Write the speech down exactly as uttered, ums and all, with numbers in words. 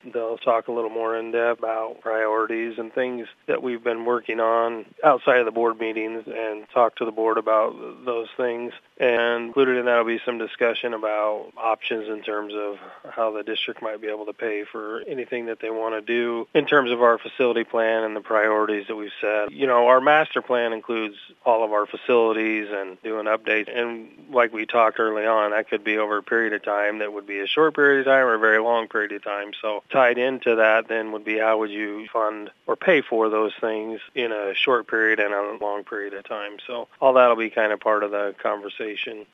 they'll talk a little more in depth about priorities and things that we've been working on outside of the board meetings and talk to the board about those things. And included in that will be some discussion about options in terms of how the district might be able to pay for anything that they want to do in terms of our facility plan and the priorities that we've set. You know, our master plan includes all of our facilities and doing updates. And like we talked early on, that could be over a period of time that would be a short period of time or a very long period of time. So tied into that then would be how would you fund or pay for those things in a short period and a long period of time. So all that will be kind of part of the conversation.